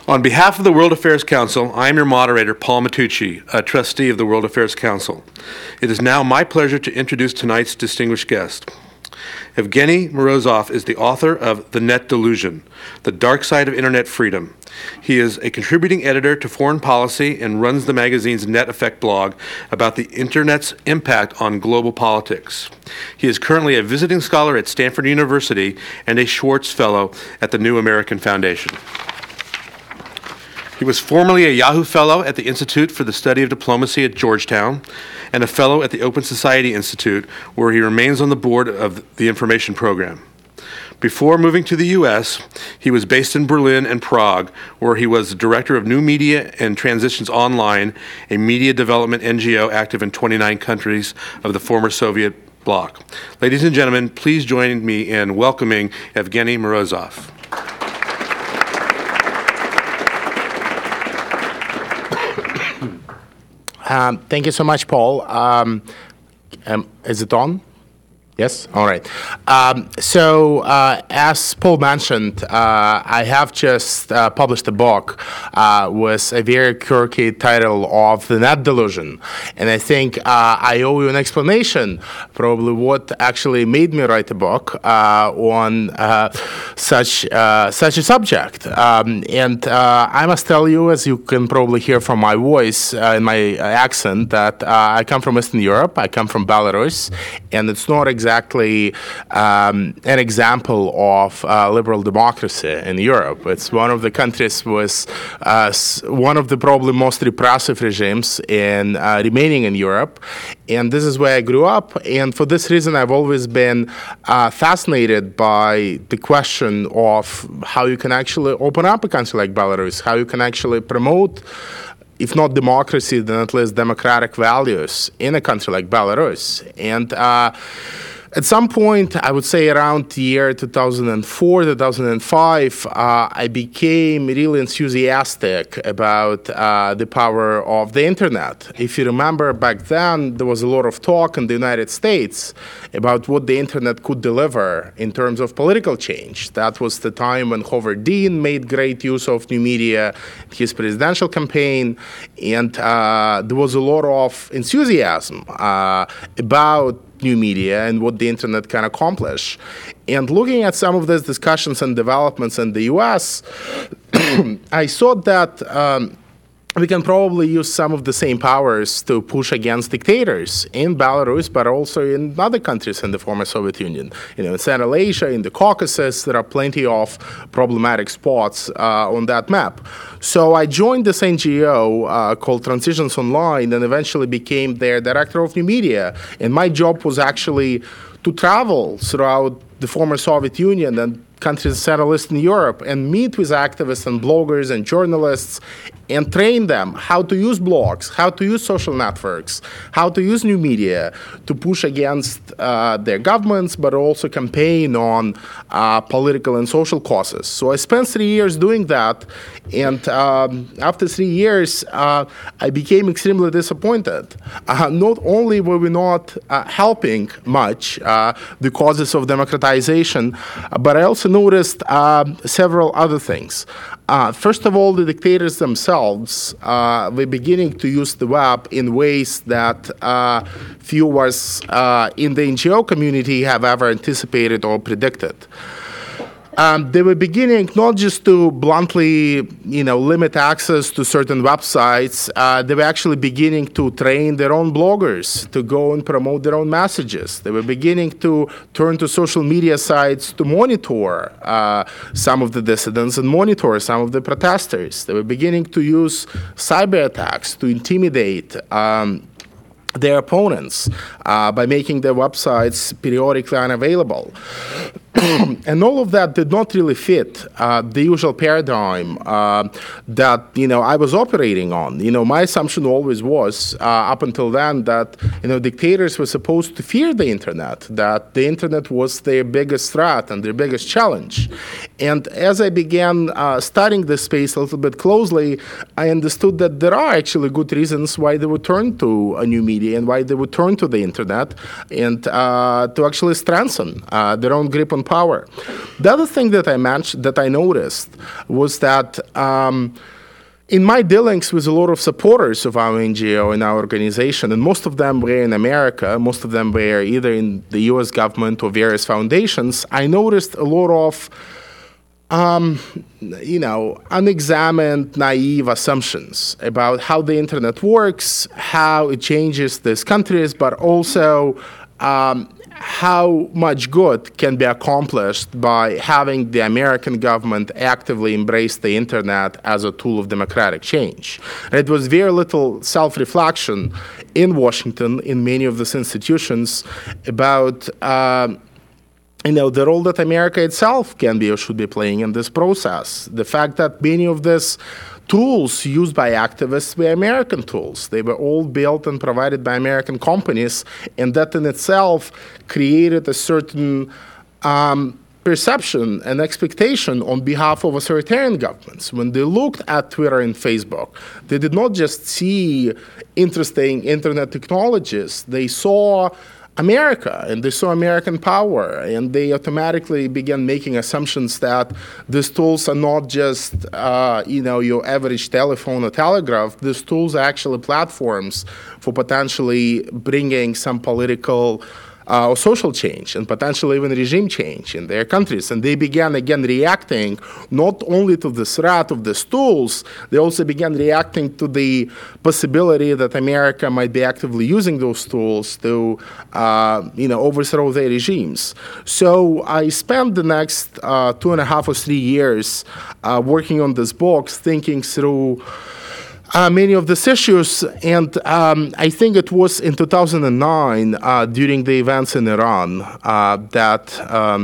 On behalf of the World Affairs Council, I am your moderator, Paul Matucci, a trustee of the World Affairs Council. It is now my pleasure to introduce tonight's distinguished guest. Evgeny Morozov is the author of The Net Delusion, The Dark Side of Internet Freedom. He is a contributing editor to Foreign Policy and runs the magazine's Net Effect blog about the Internet's impact on global politics. He is currently a visiting scholar at Stanford University and a Schwartz Fellow at the New American Foundation. He was formerly a Yahoo Fellow at the Institute for the Study of Diplomacy at Georgetown and a Fellow at the Open Society Institute, where he remains on the board of the Information Program. Before moving to the U.S., he was based in Berlin and Prague, where he was the director of New Media and Transitions Online, a media development NGO active in 29 countries of the former Soviet bloc. Ladies and gentlemen, please join me in welcoming Evgeny Morozov. Thank you so much, Paul. Is it on? Yes? All right. As Paul mentioned, I have just published a book with a very quirky title of The Net Delusion. And I think I owe you an explanation, probably what actually made me write a book on such a subject. I must tell you, as you can probably hear from my voice and my accent, that I come from Eastern Europe. I come from Belarus, and it's not exactly an example of liberal democracy in Europe. It's one of the countries with one of the probably most repressive regimes remaining in Europe. And this is where I grew up. And for this reason, I've always been fascinated by the question of how you can actually open up a country like Belarus, how you can actually promote, if not democracy, then at least democratic values in a country like Belarus. And at some point, I would say around the year 2004, 2005, I became really enthusiastic about the power of the internet. If you remember, back then, there was a lot of talk in the United States about what the internet could deliver in terms of political change. That was the time when Howard Dean made great use of new media in his presidential campaign, and there was a lot of enthusiasm about new media and what the internet can accomplish. And looking at some of these discussions and developments in the US, I thought that we can probably use some of the same powers to push against dictators in Belarus, but also in other countries in the former Soviet Union. In Central Asia, in the Caucasus, there are plenty of problematic spots on that map. So I joined this NGO called Transitions Online and eventually became their director of new media. And my job was actually to travel throughout the former Soviet Union and countries in Central Eastern Europe and meet with activists and bloggers and journalists and train them how to use blogs, how to use social networks, how to use new media to push against their governments, but also campaign on political and social causes. So I spent 3 years doing that, and after 3 years, I became extremely disappointed. Not only were we not helping much the causes of democratization, but I also noticed several other things. First of all, the dictators themselves were beginning to use the web in ways that few of us in the NGO community have ever anticipated or predicted. They were beginning not just to bluntly, limit access to certain websites. They were actually beginning to train their own bloggers to go and promote their own messages. They were beginning to turn to social media sites to monitor some of the dissidents and monitor some of the protesters. They were beginning to use cyber attacks to intimidate their opponents by making their websites periodically unavailable. And all of that did not really fit the usual paradigm that I was operating on. My assumption always was up until then that dictators were supposed to fear the internet, that the internet was their biggest threat and their biggest challenge. And as I began studying this space a little bit closely, I understood that there are actually good reasons why they would turn to a new media and why they would turn to the internet and to actually strengthen their own grip on power. The other thing that I noticed was that in my dealings with a lot of supporters of our NGO and our organization, and most of them were in America, most of them were either in the U.S. government or various foundations, I noticed a lot of unexamined, naive assumptions about how the internet works, how it changes these countries, but also how much good can be accomplished by having the American government actively embrace the internet as a tool of democratic change. It was very little self-reflection in Washington, in many of these institutions, about the role that America itself can be or should be playing in this process. The fact that many of these tools used by activists were American tools. They were all built and provided by American companies, and that in itself created a certain perception and expectation on behalf of authoritarian governments. When they looked at Twitter and Facebook, they did not just see interesting internet technologies. They saw America, and they saw American power, and they automatically began making assumptions that these tools are not just, your average telephone or telegraph. These tools are actually platforms for potentially bringing some political or social change and potentially even regime change in their countries. And they began, again, reacting not only to the threat of these tools, they also began reacting to the possibility that America might be actively using those tools to, overthrow their regimes. So I spent the next 2.5 or 3 years working on this book, thinking through many of these issues, and I think it was in 2009, during the events in Iran, that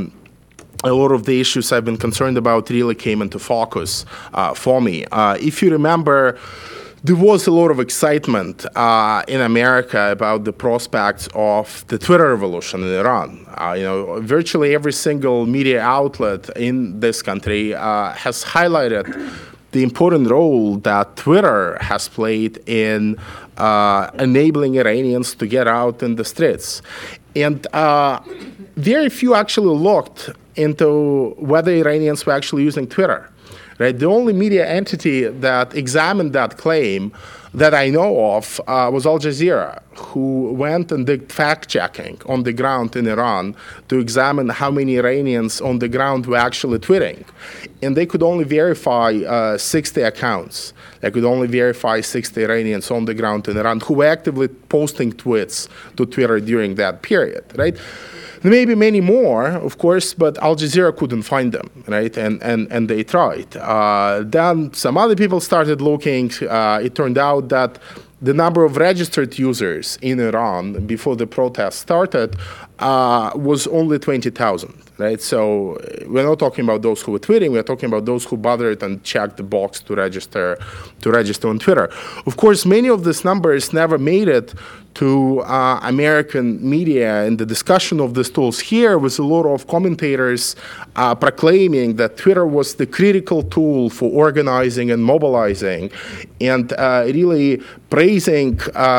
a lot of the issues I've been concerned about really came into focus for me. If you remember, there was a lot of excitement in America about the prospects of the Twitter revolution in Iran. Virtually every single media outlet in this country has highlighted the important role that Twitter has played in enabling Iranians to get out in the streets. And very few actually looked into whether Iranians were actually using Twitter. Right? The only media entity that examined that claim that I know of was Al Jazeera, who went and did fact-checking on the ground in Iran to examine how many Iranians on the ground were actually tweeting. And they could only verify 60 accounts. They could only verify 60 Iranians on the ground in Iran who were actively posting tweets to Twitter during that period, right? There may be many more, of course, but Al Jazeera couldn't find them, right? And they tried. Then some other people started looking. It turned out that the number of registered users in Iran before the protest started was only 20,000, right? So we're not talking about those who were tweeting. We're talking about those who bothered and checked the box to register on Twitter. Of course, many of these numbers never made it to American media, and the discussion of these tools here was a lot of commentators proclaiming that Twitter was the critical tool for organizing and mobilizing, and really praising,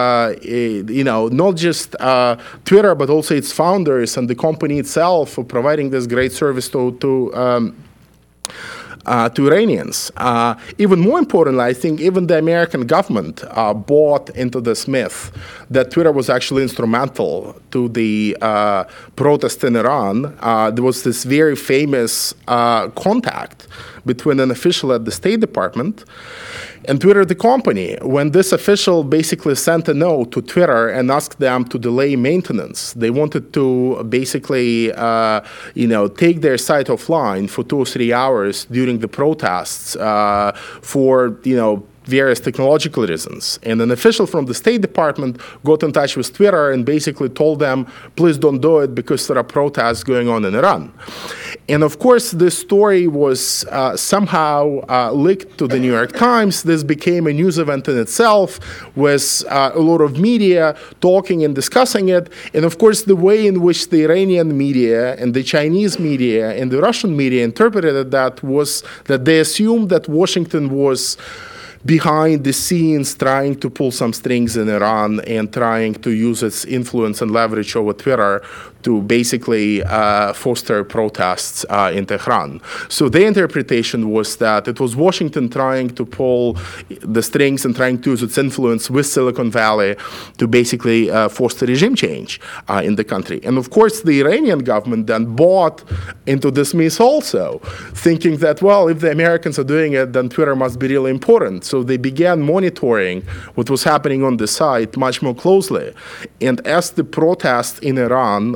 not just Twitter, but also its founders and the company itself for providing this great service to Iranians. Even more importantly, I think even the American government bought into this myth that Twitter was actually instrumental to the protest in Iran. There was this very famous contact between an official at the State Department and Twitter, the company, when this official basically sent a note to Twitter and asked them to delay maintenance. They wanted to basically, take their site offline for 2 or 3 hours during the protests for, various technological reasons. And an official from the State Department got in touch with Twitter and basically told them, please don't do it because there are protests going on in Iran. And of course, this story was somehow leaked to the New York Times. This became a news event in itself with a lot of media talking and discussing it. And of course, the way in which the Iranian media and the Chinese media and the Russian media interpreted that was that they assumed that Washington was behind the scenes trying to pull some strings in Iran and trying to use its influence and leverage over Twitter to basically foster protests in Tehran. So their interpretation was that it was Washington trying to pull the strings and trying to use its influence with Silicon Valley to basically force the regime change in the country. And of course, the Iranian government then bought into this myth also, thinking that, well, if the Americans are doing it, then Twitter must be really important. So they began monitoring what was happening on the site much more closely. And as the protests in Iran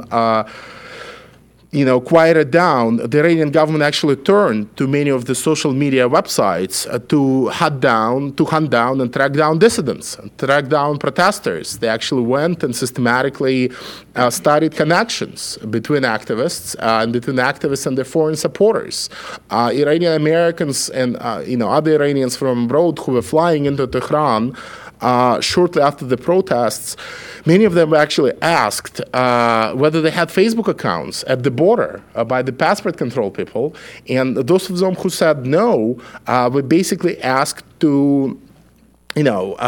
quieted down, the Iranian government actually turned to many of the social media websites to hunt down and track down dissidents, track down protesters. They actually went and systematically studied connections between activists and their foreign supporters. Iranian Americans and other Iranians from abroad who were flying into Tehran shortly after the protests, many of them were actually asked whether they had Facebook accounts at the border by the passport control people. And those of them who said no were basically asked to, they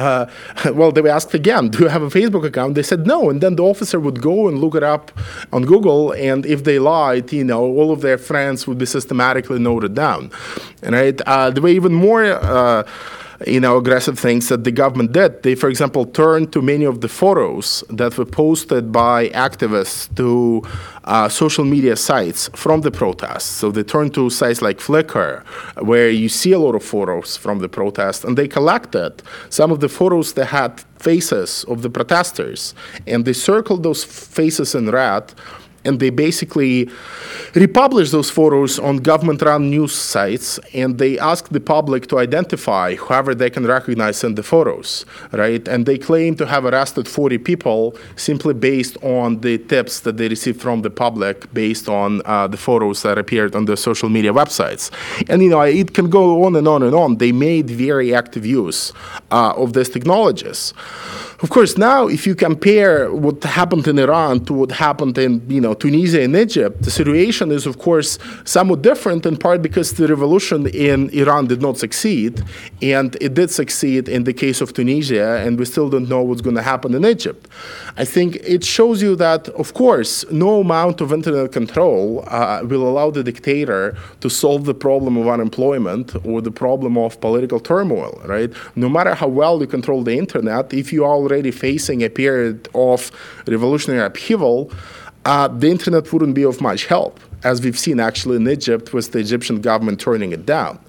were asked again, do you have a Facebook account? They said no. And then the officer would go and look it up on Google. And if they lied, all of their friends would be systematically noted down. Right? There were even more aggressive things that the government did. They, for example, turned to many of the photos that were posted by activists to social media sites from the protests. So they turned to sites like Flickr, where you see a lot of photos from the protest, and they collected some of the photos that had faces of the protesters, and they circled those faces in red, and they basically republish those photos on government-run news sites, and they ask the public to identify whoever they can recognize in the photos, right? And they claim to have arrested 40 people simply based on the tips that they received from the public based on the photos that appeared on the social media websites. And, it can go on and on and on. They made very active use of these technologies. Of course, now if you compare what happened in Iran to what happened in Tunisia and Egypt, the situation is, of course, somewhat different, in part because the revolution in Iran did not succeed, and it did succeed in the case of Tunisia, and we still don't know what's going to happen in Egypt. I think it shows you that, of course, no amount of internet control will allow the dictator to solve the problem of unemployment or the problem of political turmoil, right? No matter how well you control the internet, if you are already facing a period of revolutionary upheaval, the internet wouldn't be of much help, as we've seen actually in Egypt with the Egyptian government turning it down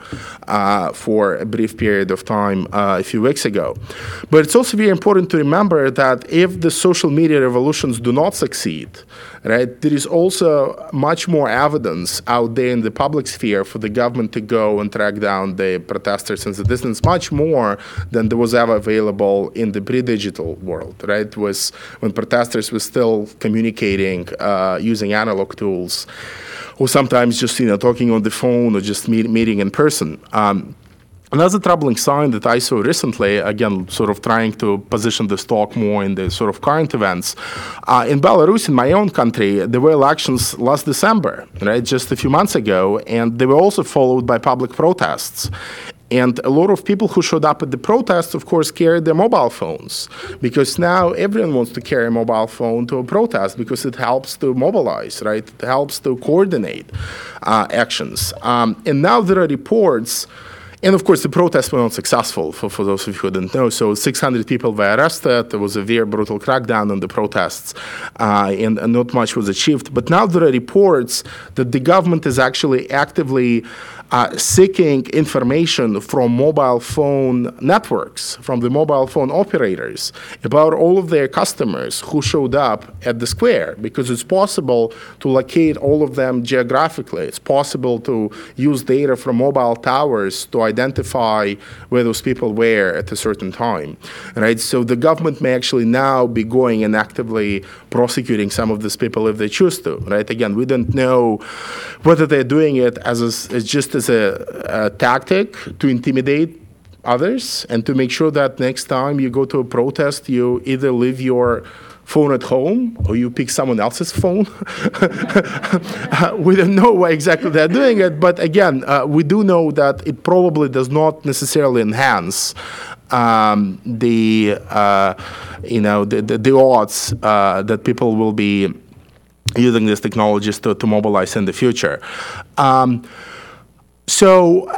for a brief period of time a few weeks ago. But it's also very important to remember that if the social media revolutions do not succeed, right, there is also much more evidence out there in the public sphere for the government to go and track down the protesters in the distance, much more than there was ever available in the pre-digital world, right? Was when protesters were still communicating using analog tools, or sometimes just talking on the phone or just meeting in person. Another troubling sign that I saw recently, again, sort of trying to position this talk more in the sort of current events, in Belarus, in my own country, there were elections last December, right, just a few months ago, and they were also followed by public protests. And a lot of people who showed up at the protests, of course, carried their mobile phones, because now everyone wants to carry a mobile phone to a protest because it helps to mobilize, right? It helps to coordinate actions. And now there are reports. And of course, the protests were not successful, for those of you who didn't know. So 600 people were arrested. There was a very brutal crackdown on the protests, and not much was achieved. But now there are reports that the government is actually actively seeking information from mobile phone networks, from the mobile phone operators, about all of their customers who showed up at the square, because it's possible to locate all of them geographically. It's possible to use data from mobile towers to identify where those people were at a certain time, right? So the government may actually now be going and actively prosecuting some of these people if they choose to, right? Again, we don't know whether they're doing it as just as a tactic to intimidate others and to make sure that next time you go to a protest, you either leave your phone at home or you pick someone else's phone. We don't know why exactly they're doing it, but again, we do know that it probably does not necessarily enhance the odds that people will be using these technologies to mobilize in the future. So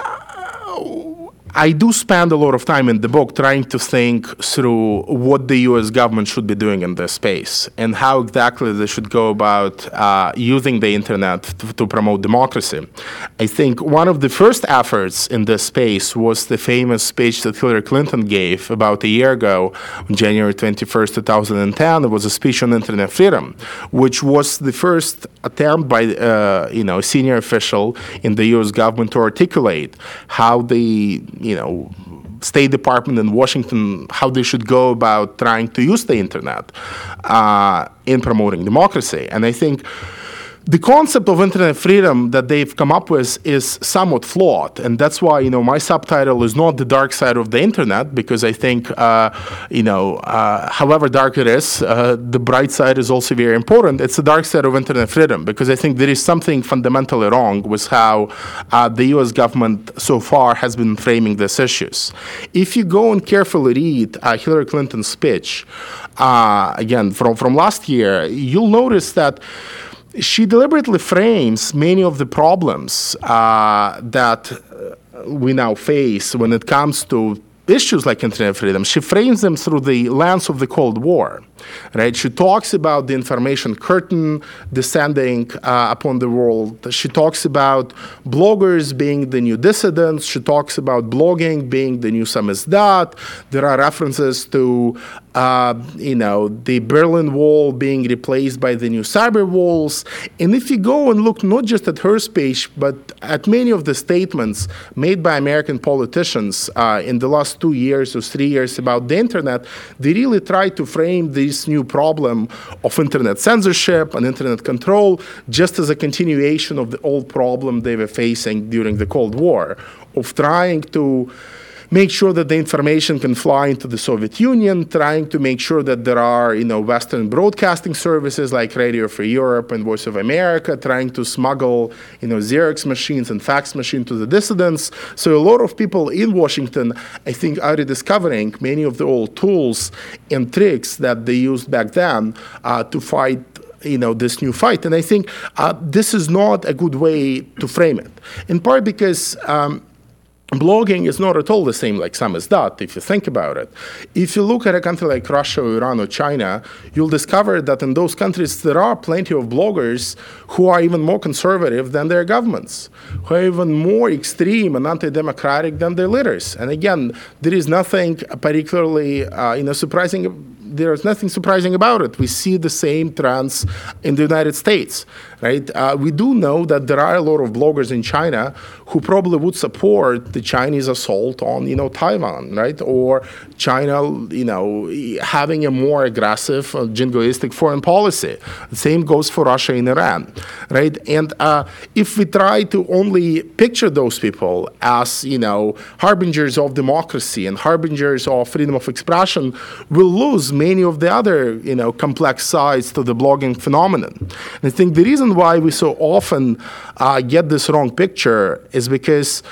I do spend a lot of time in the book trying to think through what the U.S. government should be doing in this space and how exactly they should go about using the internet to promote democracy. I think one of the first efforts in this space was the famous speech that Hillary Clinton gave about a year ago, on January 21st, 2010. It was a speech on internet freedom, which was the first attempt by a senior official in the U.S. government to articulate how the State Department in Washington, how they should go about trying to use the internet in promoting democracy. And I think the concept of internet freedom that they've come up with is somewhat flawed, and that's why my subtitle is not the dark side of the internet, because I think however dark it is, the bright side is also very important. It's the dark side of internet freedom, because I think there is something fundamentally wrong with how the U.S. government so far has been framing these issues. If you go and carefully read Hillary Clinton's speech, again from last year, you'll notice that she deliberately frames many of the problems that we now face when it comes to issues like internet freedom. She frames them through the lens of the Cold War, right? She talks about the information curtain descending upon the world. She talks about bloggers being the new dissidents. She talks about blogging being the new samizdat. There are references to the Berlin Wall being replaced by the new cyber walls. And if you go and look not just at her speech, but at many of the statements made by American politicians in the last 2 years or 3 years about the internet, they really try to frame this new problem of internet censorship and internet control just as a continuation of the old problem they were facing during the Cold War, of trying to make sure that the information can fly into the Soviet Union, trying to make sure that there are, Western broadcasting services like Radio Free Europe and Voice of America, trying to smuggle, Xerox machines and fax machines to the dissidents. So a lot of people in Washington, I think, are rediscovering many of the old tools and tricks that they used back then to fight this new fight. And I think this is not a good way to frame it, in part because blogging is not at all the same like samizdat, if you think about it. If you look at a country like Russia or Iran or China, you'll discover that in those countries there are plenty of bloggers who are even more conservative than their governments, who are even more extreme and anti-democratic than their leaders. And again, there is nothing particularly surprising. There's nothing surprising about it. We see the same trends in the United States, right? We do know that there are a lot of bloggers in China who probably would support the Chinese assault on, Taiwan, right? Or China, having a more aggressive, jingoistic foreign policy. The same goes for Russia and Iran, right? And if we try to only picture those people as, harbingers of democracy and harbingers of freedom of expression, we'll lose many of the other, complex sides to the blogging phenomenon. And I think the reason why we so often get this wrong picture is because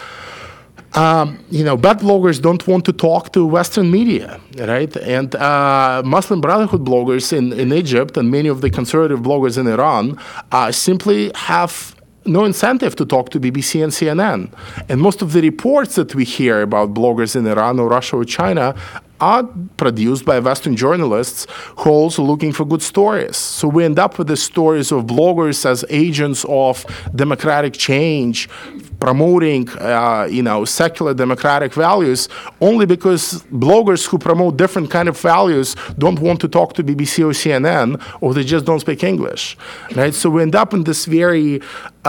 bad bloggers don't want to talk to Western media, right? And Muslim Brotherhood bloggers in Egypt and many of the conservative bloggers in Iran simply have no incentive to talk to BBC and CNN. And most of the reports that we hear about bloggers in Iran or Russia or China are produced by Western journalists who are also looking for good stories. So we end up with the stories of bloggers as agents of democratic change, promoting, secular democratic values, only because bloggers who promote different kind of values don't want to talk to BBC or CNN, or they just don't speak English, right? So we end up in this very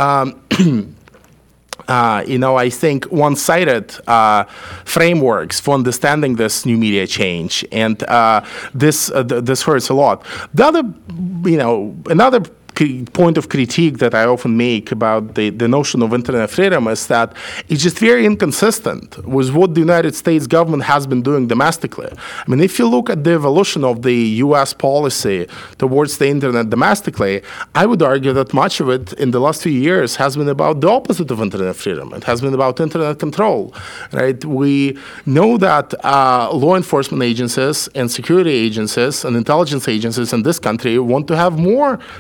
I think one-sided frameworks for understanding this new media change, and this hurts a lot. The other, another point of critique that I often make about the notion of internet freedom is that it's just very inconsistent with what the United States government has been doing domestically. I mean, if you look at the evolution of the U.S. policy towards the internet domestically, I would argue that much of it in the last few years has been about the opposite of internet freedom. It has been about internet control, right? We know that law enforcement agencies and security agencies and intelligence agencies in this country want to have more control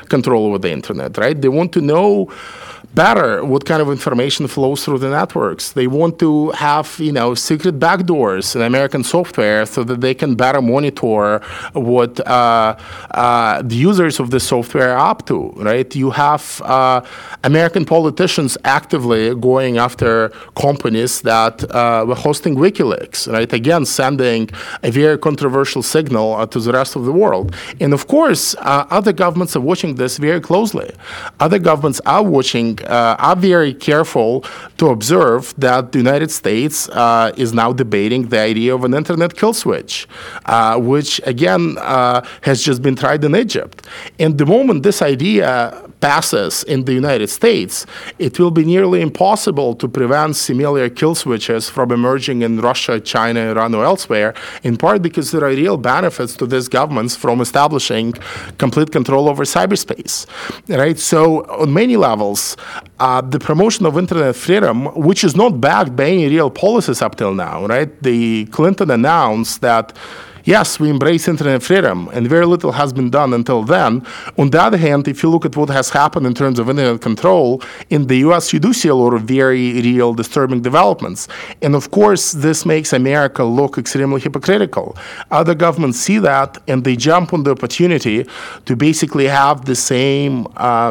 over the internet, right? They want to know better what kind of information flows through the networks. They want to have, secret backdoors in American software so that they can better monitor what the users of the software are up to, right? You have American politicians actively going after companies that were hosting WikiLeaks, right? Again, sending a very controversial signal to the rest of the world. And of course, other governments are watching this very closely. Other governments are watching, are very careful to observe that the United States is now debating the idea of an internet kill switch, which again has just been tried in Egypt. And the moment this idea passes in the United States, it will be nearly impossible to prevent similar kill switches from emerging in Russia, China, Iran, or elsewhere, in part because there are real benefits to these governments from establishing complete control over cyberspace, right? So on many levels, the promotion of internet freedom, which is not backed by any real policies up till now, right? The Clinton announced that yes, we embrace internet freedom, and very little has been done until then. On the other hand, if you look at what has happened in terms of internet control, in the US, you do see a lot of very real disturbing developments. And of course, this makes America look extremely hypocritical. Other governments see that, and they jump on the opportunity to basically have the same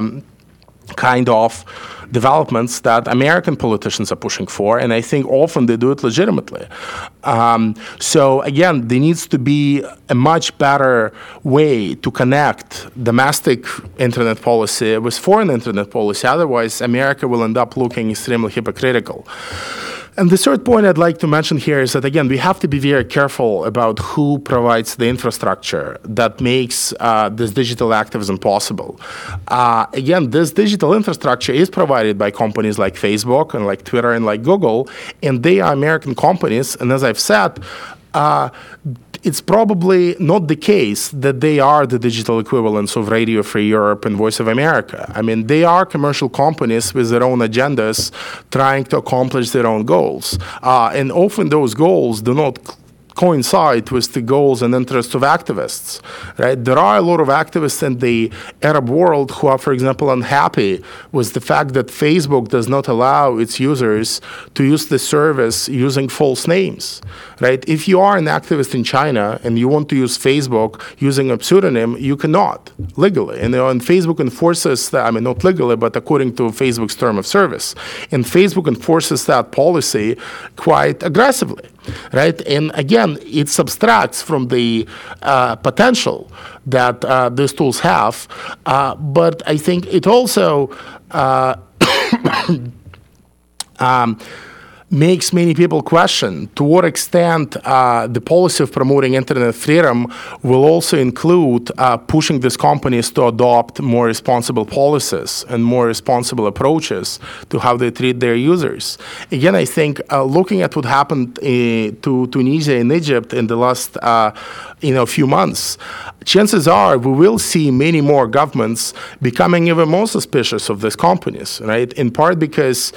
kind of developments that American politicians are pushing for, and I think often they do it legitimately. So again, there needs to be a much better way to connect domestic internet policy with foreign internet policy. Otherwise, America will end up looking extremely hypocritical. And the third point I'd like to mention here is that, again, we have to be very careful about who provides the infrastructure that makes this digital activism possible. Again, this digital infrastructure is provided by companies like Facebook and like Twitter and like Google, and they are American companies. And as I've said, it's probably not the case that they are the digital equivalents of Radio Free Europe and Voice of America. I mean, they are commercial companies with their own agendas trying to accomplish their own goals. And often those goals do not coincide with the goals and interests of activists, right? There are a lot of activists in the Arab world who are, for example, unhappy with the fact that Facebook does not allow its users to use the service using false names, right? If you are an activist in China and you want to use Facebook using a pseudonym, you cannot legally. And Facebook enforces that, I mean, not legally, but according to Facebook's term of service. And Facebook enforces that policy quite aggressively, right? And again, it subtracts from the potential that these tools have, but I think it also makes many people question to what extent the policy of promoting internet freedom will also include pushing these companies to adopt more responsible policies and more responsible approaches to how they treat their users. Again, I think looking at what happened to Tunisia and Egypt in the last few months, chances are we will see many more governments becoming even more suspicious of these companies, right? In part because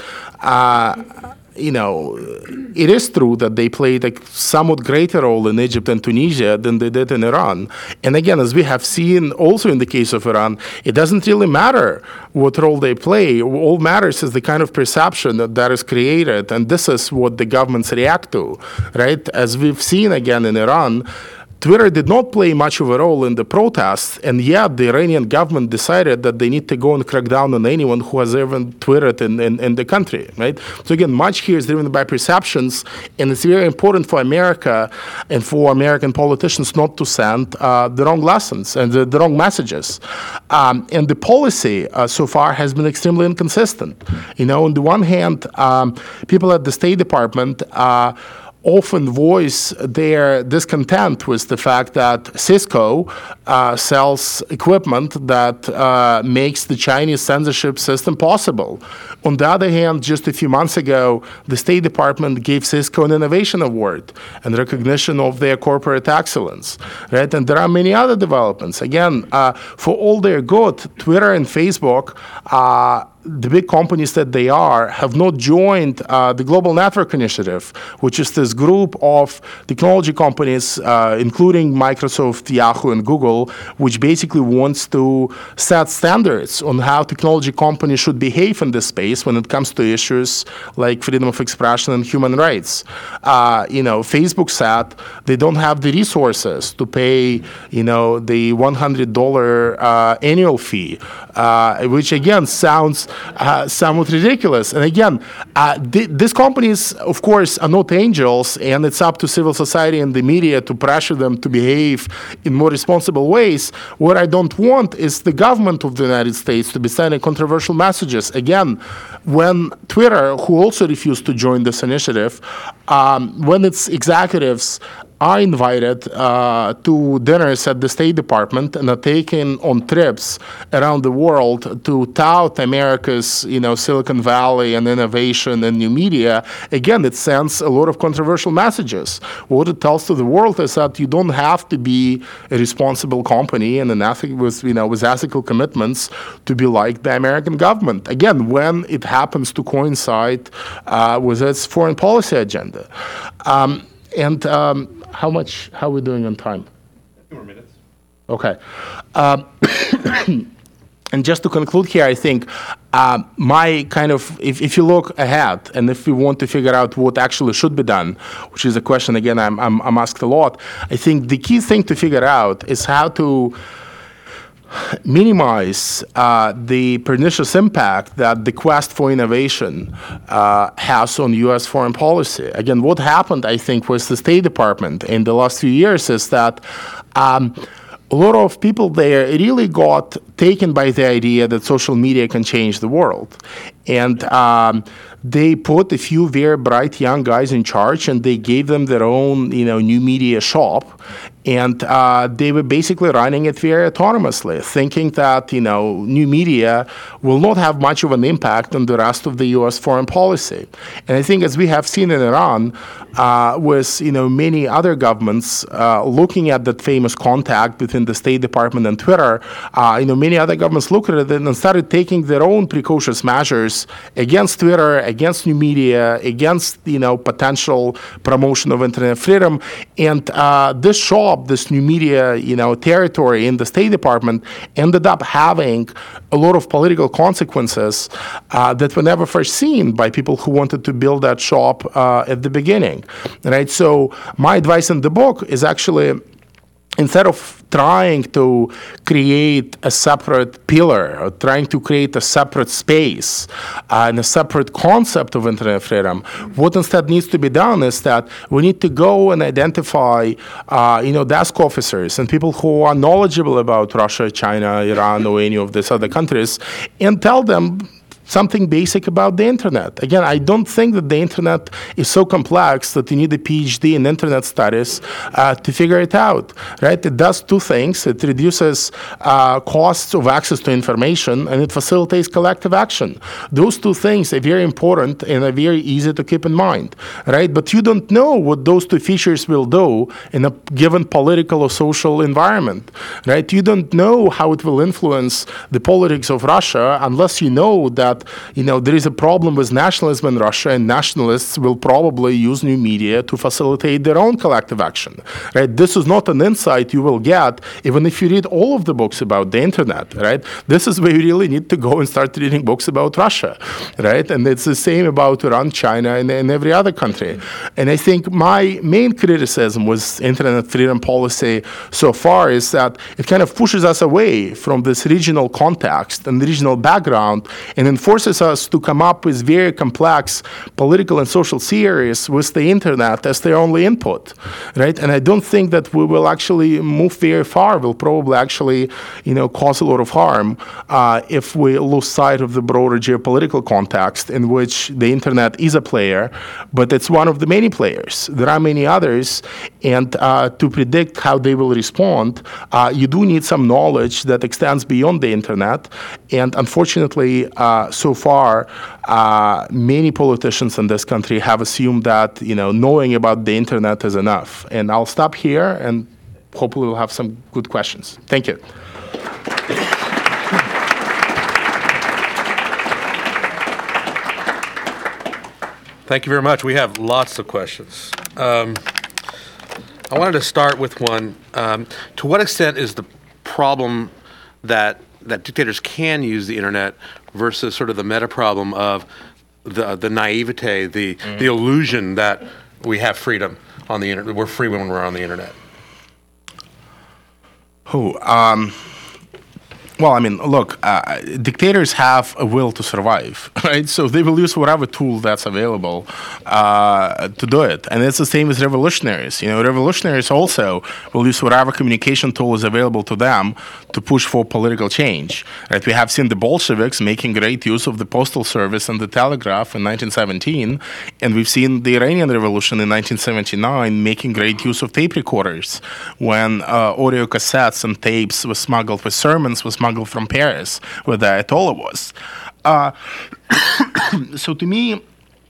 it is true that they played a somewhat greater role in Egypt and Tunisia than they did in Iran. And again, as we have seen also in the case of Iran, it doesn't really matter what role they play. All matters is the kind of perception that is created, and this is what the governments react to, right? As we've seen again in Iran, Twitter did not play much of a role in the protests, and yet the Iranian government decided that they need to go and crack down on anyone who has even tweeted in the country, right? So again, much here is driven by perceptions, and it's very important for America and for American politicians not to send the wrong lessons and the wrong messages. And the policy so far has been extremely inconsistent. On the one hand, people at the State Department often voice their discontent with the fact that Cisco sells equipment that makes the Chinese censorship system possible. On the other hand, just a few months ago, the State Department gave Cisco an innovation award and recognition of their corporate excellence, right? And there are many other developments. Again, for all their good, Twitter and Facebook the big companies that they are have not joined the Global Network Initiative, which is this group of technology companies, including Microsoft, Yahoo, and Google, which basically wants to set standards on how technology companies should behave in this space when it comes to issues like freedom of expression and human rights. Facebook said they don't have the resources to pay, the $100 annual fee, which again sounds somewhat ridiculous. And again, these companies, of course, are not angels, and it's up to civil society and the media to pressure them to behave in more responsible ways. What I don't want is the government of the United States to be sending controversial messages. Again, when Twitter, who also refused to join this initiative, when its executives are invited to dinners at the State Department and are taken on trips around the world to tout America's, Silicon Valley and innovation and new media, again, it sends a lot of controversial messages. What it tells to the world is that you don't have to be a responsible company and with ethical commitments to be like the American government. Again, when it happens to coincide with its foreign policy agenda. How are we doing on time? 2 more minutes. Okay. And just to conclude here, I think if you look ahead and if we want to figure out what actually should be done, which is a question, again, I'm asked a lot, I think the key thing to figure out is how to minimize the pernicious impact that the quest for innovation has on U.S. foreign policy. Again, what happened, I think, with the State Department in the last few years is that a lot of people there really got taken by the idea that social media can change the world. And they put a few very bright young guys in charge, and they gave them their own, new media shop. And they were basically running it very autonomously, thinking that, new media will not have much of an impact on the rest of the U.S. foreign policy. And I think as we have seen in Iran, with, many other governments looking at that famous contact between the State Department and Twitter, many other governments looked at it and started taking their own precocious measures against Twitter, against new media, against, potential promotion of internet freedom. And this shop, this new media, territory in the State Department ended up having a lot of political consequences that were never foreseen by people who wanted to build that shop at the beginning, right? So my advice in the book is actually, instead of trying to create a separate pillar or trying to create a separate space and a separate concept of internet freedom, what instead needs to be done is that we need to go and identify, desk officers and people who are knowledgeable about Russia, China, Iran, or any of these other countries, and tell them something basic about the internet. Again, I don't think that the internet is so complex that you need a PhD in internet studies to figure it out, right? It does two things. It reduces costs of access to information, and it facilitates collective action. Those two things are very important and are very easy to keep in mind, right? But you don't know what those two features will do in a given political or social environment, right? You don't know how it will influence the politics of Russia unless you know that there is a problem with nationalism in Russia, and nationalists will probably use new media to facilitate their own collective action, right? This is not an insight you will get even if you read all of the books about the internet, right? This is where you really need to go and start reading books about Russia, right? And it's the same about Iran, China, and every other country. And I think my main criticism with internet freedom policy so far is that it kind of pushes us away from this regional context and regional background and forces us to come up with very complex political and social theories with the internet as their only input, right? And I don't think that we will actually move very far. We'll probably actually, cause a lot of harm if we lose sight of the broader geopolitical context in which the internet is a player, but it's one of the many players. There are many others, and to predict how they will respond, you do need some knowledge that extends beyond the internet. And unfortunately, so far, many politicians in this country have assumed that, knowing about the internet is enough. And I'll stop here, and hopefully we'll have some good questions. Thank you. Thank you very much. We have lots of questions. I wanted to start with one. To what extent is the problem that dictators can use the internet versus sort of the meta problem of the naivete, the illusion that we have freedom on the internet, we're free when we're on the internet? Well, I mean, look, dictators have a will to survive, right? So they will use whatever tool that's available to do it. And it's the same as revolutionaries. You know, revolutionaries also will use whatever communication tool is available to them to push for political change. Right? We have seen the Bolsheviks making great use of the postal service and the telegraph in 1917, and we've seen the Iranian Revolution in 1979 making great use of tape recorders when audio cassettes and tapes were smuggled with sermons, was smuggled from Paris, where the Ayatollah was. So to me,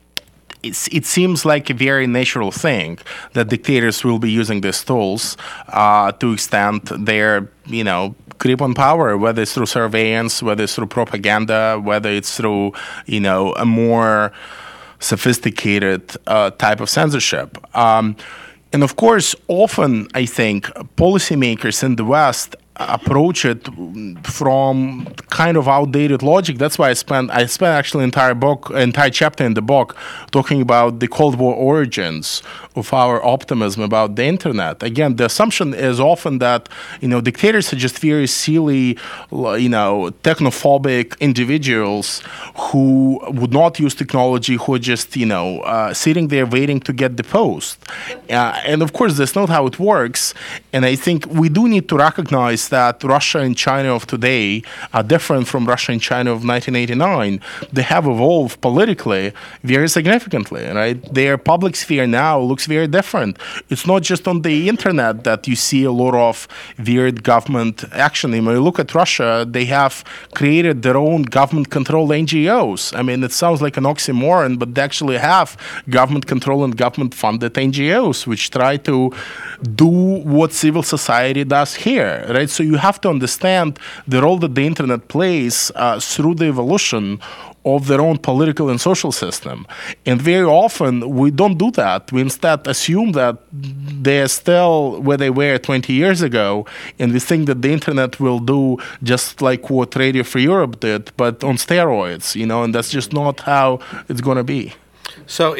it seems like a very natural thing that dictators will be using these tools to extend their, grip on power, whether it's through surveillance, whether it's through propaganda, whether it's through, a more sophisticated type of censorship. And of course, often I think policymakers in the West approach it from kind of outdated logic. That's why I spent actually entire chapter in the book talking about the Cold War origins of our optimism about the internet. Again, the assumption is often that dictators are just very silly, technophobic individuals who would not use technology, who are just sitting there waiting to get deposed. And of course, that's not how it works. And I think we do need to recognize that Russia and China of today are different from Russia and China of 1989. They have evolved politically very significantly, right? Their public sphere now looks very different. It's not just on the internet that you see a lot of weird government action. When you look at Russia, they have created their own government-controlled NGOs. I mean, it sounds like an oxymoron, but they actually have government-controlled and government-funded NGOs, which try to do what civil society does here, right? So you have to understand the role that the internet plays through the evolution of their own political and social system. And very often we don't do that. We instead assume that they're still where they were 20 years ago, and we think that the internet will do just like what Radio Free Europe did, but on steroids, and that's just not how it's going to be. So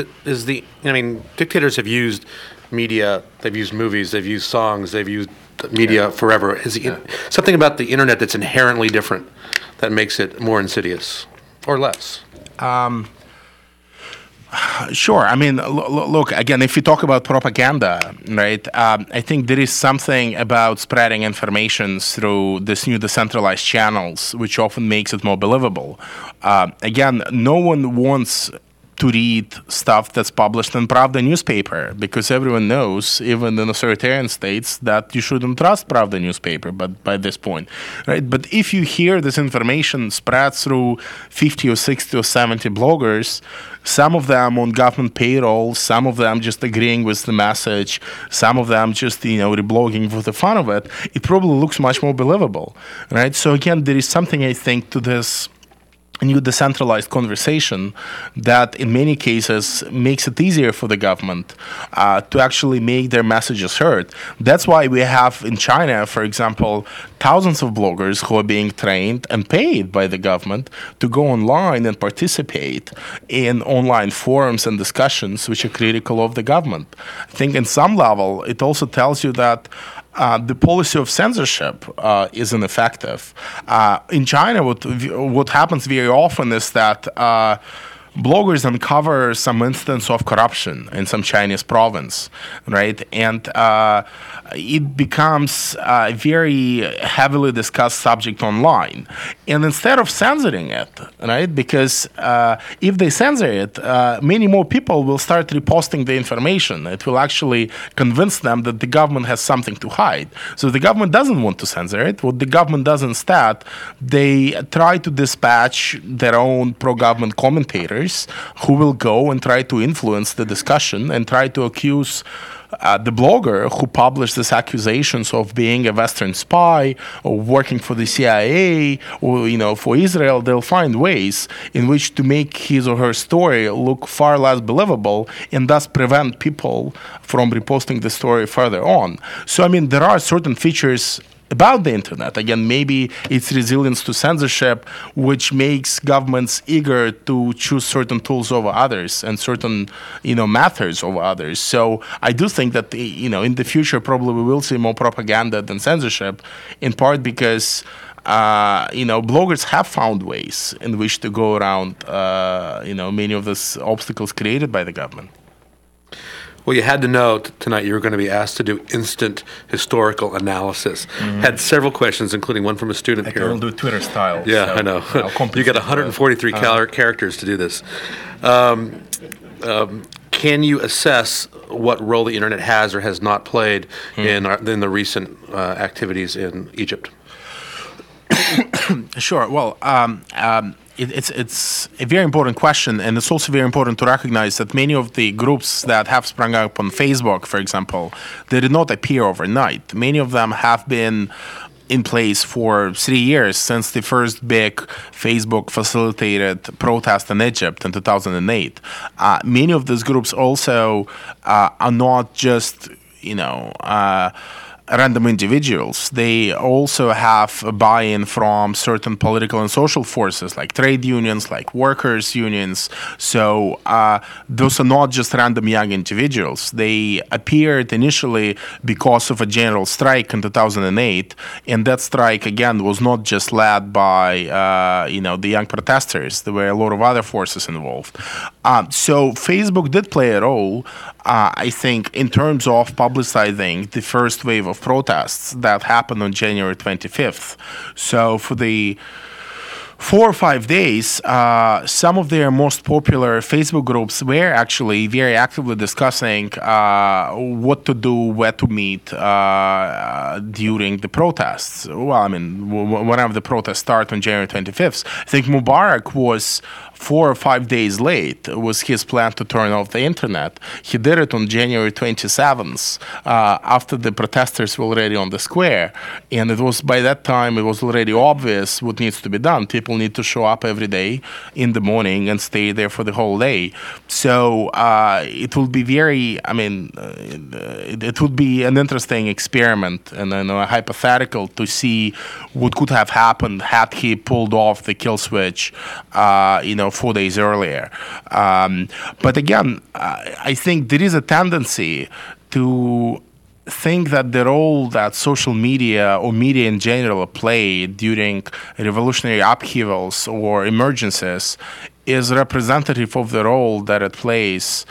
dictators have used media, they've used movies, they've used songs, they've used media forever. Is something about the internet that's inherently different that makes it more insidious or less? Sure. I mean, look, again, if you talk about propaganda, right, I think there is something about spreading information through this new decentralized channels, which often makes it more believable. Again, no one wants to read stuff that's published in Pravda newspaper, because everyone knows, even in authoritarian states, that you shouldn't trust Pravda newspaper, but by this point, right? But if you hear this information spread through 50 or 60 or 70 bloggers, some of them on government payroll, some of them just agreeing with the message, some of them just, reblogging for the fun of it, it probably looks much more believable, right? So again, there is something, I think, to this new decentralized conversation that in many cases makes it easier for the government to actually make their messages heard. That's why we have in China, for example, thousands of bloggers who are being trained and paid by the government to go online and participate in online forums and discussions which are critical of the government. I think in some level it also tells you that the policy of censorship is ineffective. In China, what happens very often is that bloggers uncover some instance of corruption in some Chinese province, right? And it becomes a very heavily discussed subject online. And instead of censoring it, right, because if they censor it, many more people will start reposting the information. It will actually convince them that the government has something to hide. So the government doesn't want to censor it. What the government does instead, they try to dispatch their own pro-government commentators who will go and try to influence the discussion and try to accuse the blogger who published these accusations of being a Western spy or working for the CIA or for Israel, they'll find ways in which to make his or her story look far less believable and thus prevent people from reposting the story further on. So there are certain features about the internet. Again, maybe it's resilience to censorship, which makes governments eager to choose certain tools over others and certain, methods over others. So I do think that, in the future, probably we will see more propaganda than censorship, in part because bloggers have found ways in which to go around, many of these obstacles created by the government. Well, you had to know tonight you were going to be asked to do instant historical analysis. Had several questions, including one from a student here. I'll do Twitter style. Yeah, so I know. You got 143 characters to do this. Can you assess what role the internet has or has not played in the recent activities in Egypt? Sure. Well, it's a very important question, and it's also very important to recognize that many of the groups that have sprung up on Facebook, for example, they did not appear overnight. Many of them have been in place for 3 years since the first big Facebook-facilitated protest in Egypt in 2008. Many of these groups also are not just, random individuals. They also have a buy-in from certain political and social forces like trade unions, like workers' unions. So those are not just random young individuals. They appeared initially because of a general strike in 2008, and that strike, again, was not just led by the young protesters. There were a lot of other forces involved. So Facebook did play a role, I think, in terms of publicizing the first wave of protests that happened on January 25th. So for the 4 or 5 days, some of their most popular Facebook groups were actually very actively discussing what to do, where to meet during the protests. Well, whenever the protests start on January 25th, I think Mubarak was 4 or 5 days late was his plan to turn off the internet. He did it on January 27th, after the protesters were already on the square. And it was, by that time, it was already obvious what needs to be done. People need to show up every day in the morning and stay there for the whole day. So it will be it would be an interesting experiment and a hypothetical to see what could have happened had he pulled off the kill switch, 4 days earlier. But again, I think there is a tendency to think that the role that social media or media in general play during revolutionary upheavals or emergencies is representative of the role that it plays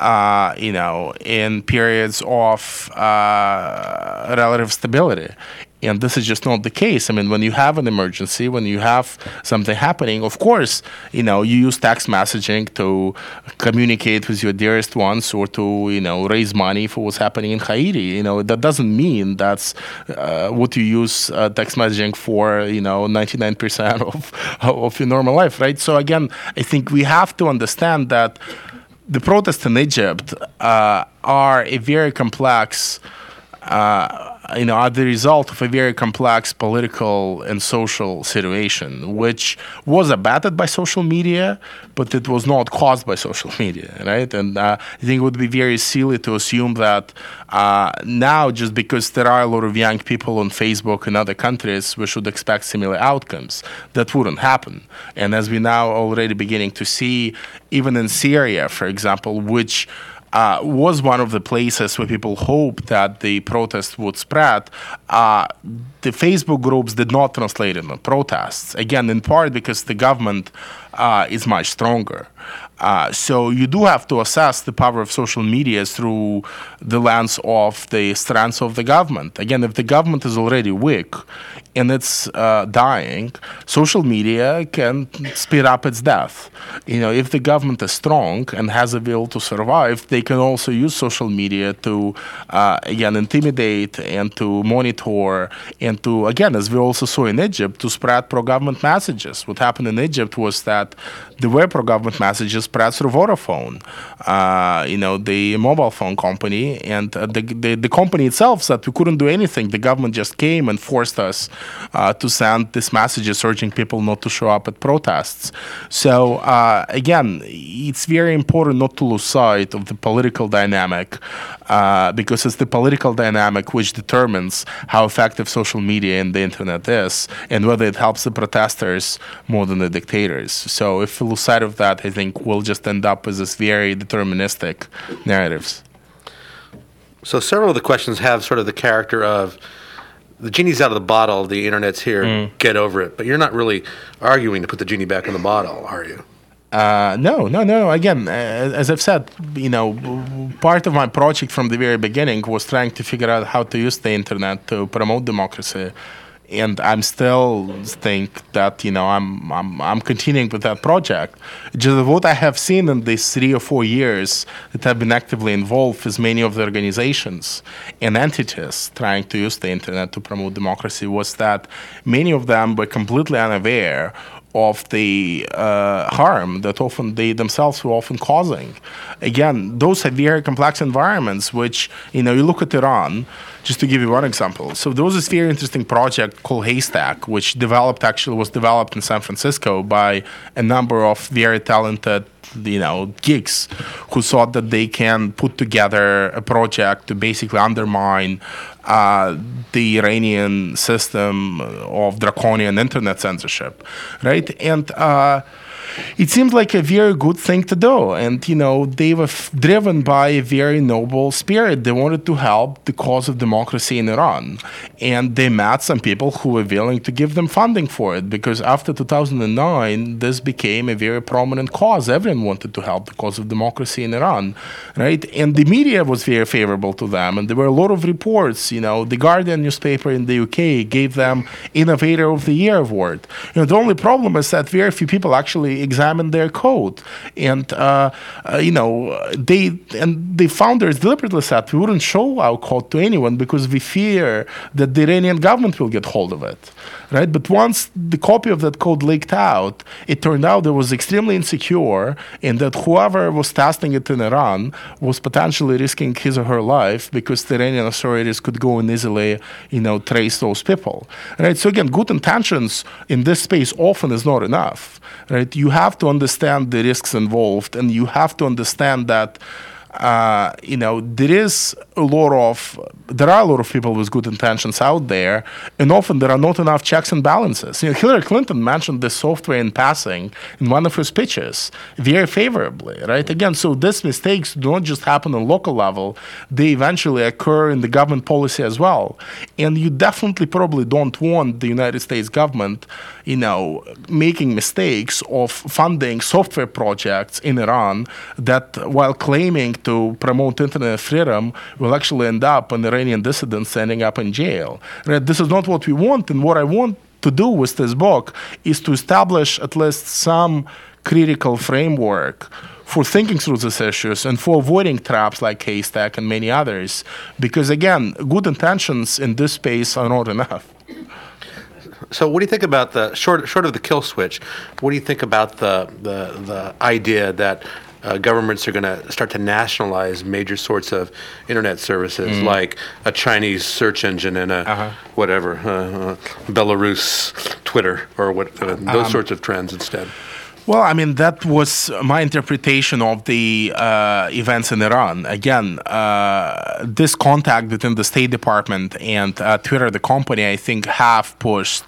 in periods of relative stability. And this is just not the case. When you have an emergency, when you have something happening, of course, you use text messaging to communicate with your dearest ones or to, raise money for what's happening in Haiti. That doesn't mean that's what you use text messaging for, 99% of your normal life, right? So again, I think we have to understand that the protests in Egypt are a very complex are the result of a very complex political and social situation, which was abetted by social media, but it was not caused by social media, right? And I think it would be very silly to assume that now, just because there are a lot of young people on Facebook in other countries, we should expect similar outcomes. That wouldn't happen. And as we now already beginning to see, even in Syria, for example, which was one of the places where people hoped that the protest would spread, the Facebook groups did not translate into protests. Again, in part because the government is much stronger. So you do have to assess the power of social media through the lens of the strengths of the government. Again, if the government is already weak and it's dying, social media can speed up its death. If the government is strong and has a will to survive, they can also use social media to, again, intimidate and to monitor and to, again, as we also saw in Egypt, to spread pro-government messages. What happened in Egypt was that there were pro-government messages spread through Vodafone, the mobile phone company, and the company itself said we couldn't do anything. The government just came and forced us to send these messages urging people not to show up at protests. So again, it's very important not to lose sight of the political dynamic, because it's the political dynamic which determines how effective social media and the internet is, and whether it helps the protesters more than the dictators. So if we lose sight of that, I think we'll just end up with this very deterministic narratives. So several of the questions have sort of the character of the genie's out of the bottle, the internet's here, get over it. But you're not really arguing to put the genie back in the bottle, are you? No. Again, as I've said, part of my project from the very beginning was trying to figure out how to use the internet to promote democracy, and I'm still think that I'm continuing with that project. Just what I have seen in these 3 or 4 years that I've been actively involved with many of the organizations and entities trying to use the internet to promote democracy was that many of them were completely unaware of the harm that often they themselves were often causing. Again, those are very complex environments, which, you look at Iran, just to give you one example. So there was this very interesting project called Haystack, which was developed in San Francisco by a number of very talented geeks who thought that they can put together a project to basically undermine the Iranian system of draconian internet censorship, right? And it seemed like a very good thing to do. And, they were driven by a very noble spirit. They wanted to help the cause of democracy in Iran. And they met some people who were willing to give them funding for it, because after 2009, this became a very prominent cause. Everyone wanted to help the cause of democracy in Iran, right? And the media was very favorable to them. And there were a lot of reports. The Guardian newspaper in the UK gave them Innovator of the Year award. The only problem is that very few people actually examined their code, and the founders deliberately said we wouldn't show our code to anyone because we fear that the Iranian government will get hold of it, right? But once the copy of that code leaked out, it turned out it was extremely insecure, and that whoever was testing it in Iran was potentially risking his or her life because the Iranian authorities could go and easily, trace those people, right? So again, good intentions in this space often is not enough, right? You have to understand the risks involved, and you have to understand that there are a lot of people with good intentions out there, and often there are not enough checks and balances. Hillary Clinton mentioned this software in passing in one of her speeches very favorably, right? Again, so these mistakes do not just happen on local level, they eventually occur in the government policy as well. And you definitely probably don't want the United States government, making mistakes of funding software projects in Iran that, while claiming to promote internet freedom, will actually end up an Iranian dissidents ending up in jail. Right? This is not what we want, and what I want to do with this book is to establish at least some critical framework for thinking through these issues and for avoiding traps like Haystack and many others, because again, good intentions in this space are not enough. So what do you think about the short of the kill switch? What do you think about the idea that governments are going to start to nationalize major sorts of internet services, like a Chinese search engine and a Belarus Twitter, or those sorts of trends instead? Well, I mean, that was my interpretation of the events in Iran. Again, this contact between the State Department and Twitter, the company, I think has pushed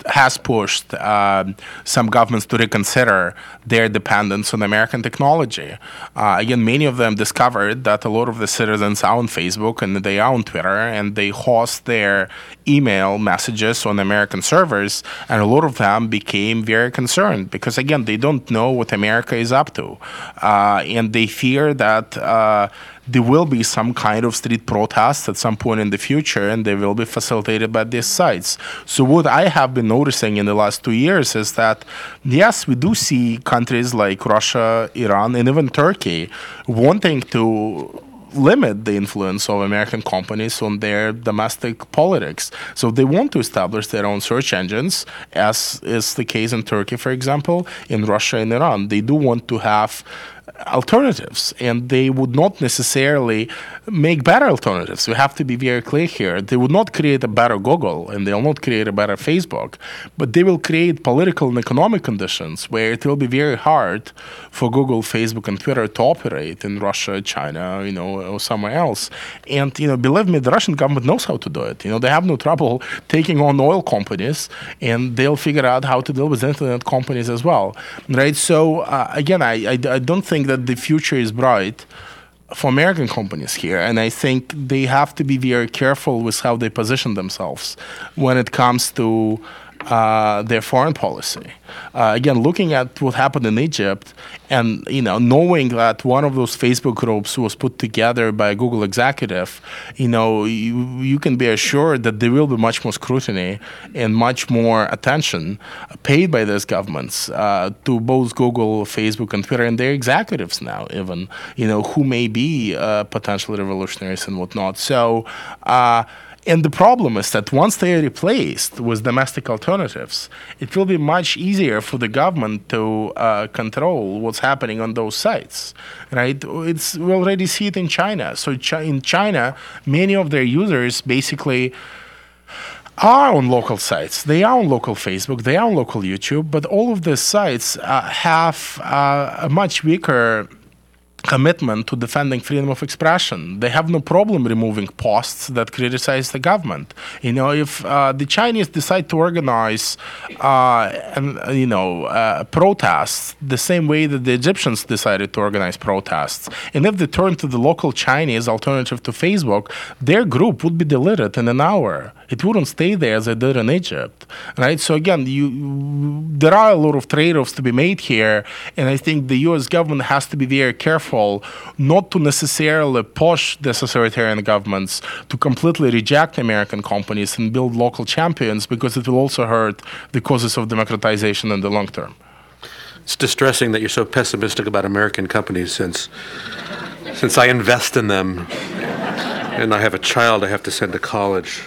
some governments to reconsider their dependence on American technology. Again, many of them discovered that a lot of the citizens are on Facebook and they are on Twitter, and they host their email messages on American servers, and a lot of them became very concerned because, again, they don't know what America is up to, and they fear that there will be some kind of street protests at some point in the future, and they will be facilitated by these sites. So what I have been noticing in the last 2 years is that, yes, we do see countries like Russia, Iran, and even Turkey wanting to limit the influence of American companies on their domestic politics. So they want to establish their own search engines, as is the case in Turkey, for example, in Russia and Iran. They do want to have alternatives, and they would not necessarily make better alternatives. We have to be very clear here. They would not create a better Google, and they will not create a better Facebook, but they will create political and economic conditions where it will be very hard for Google, Facebook, and Twitter to operate in Russia, China, or somewhere else. And, believe me, the Russian government knows how to do it. They have no trouble taking on oil companies, and they'll figure out how to deal with internet companies as well, right? So, again, I don't think that the future is bright for American companies here, and I think they have to be very careful with how they position themselves when it comes to their foreign policy. Again, looking at what happened in Egypt, and knowing that one of those Facebook groups was put together by a Google executive, you can be assured that there will be much more scrutiny and much more attention paid by these governments to both Google, Facebook, and Twitter, and their executives now, even who may be potential revolutionaries and whatnot. So. And the problem is that once they are replaced with domestic alternatives, it will be much easier for the government to control what's happening on those sites, right? We already see it in China. So in China, many of their users basically are on local sites. They are on local Facebook. They are on local YouTube. But all of these sites have a much weaker commitment to defending freedom of expression. They have no problem removing posts that criticize the government. If the Chinese decide to organize, protests the same way that the Egyptians decided to organize protests, and if they turn to the local Chinese alternative to Facebook, their group would be deleted in an hour. It wouldn't stay there as it did in Egypt, right? So again, there are a lot of trade-offs to be made here, and I think the U.S. government has to be very careful not to necessarily push the authoritarian governments to completely reject American companies and build local champions, because it will also hurt the causes of democratization in the long term. It's distressing that you're so pessimistic about American companies since I invest in them and I have a child I have to send to college.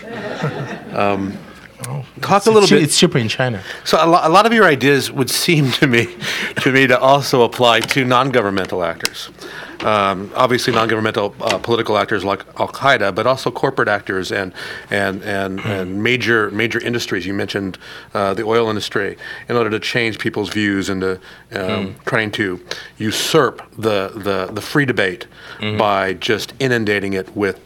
Talk a little bit. It's cheaper in China. So a lot of your ideas would seem to me to also apply to non-governmental actors. Obviously, non-governmental political actors like Al Qaeda, but also corporate actors and major industries. You mentioned the oil industry, in order to change people's views and to trying to usurp the free debate by just inundating it with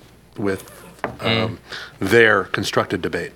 their constructed debate.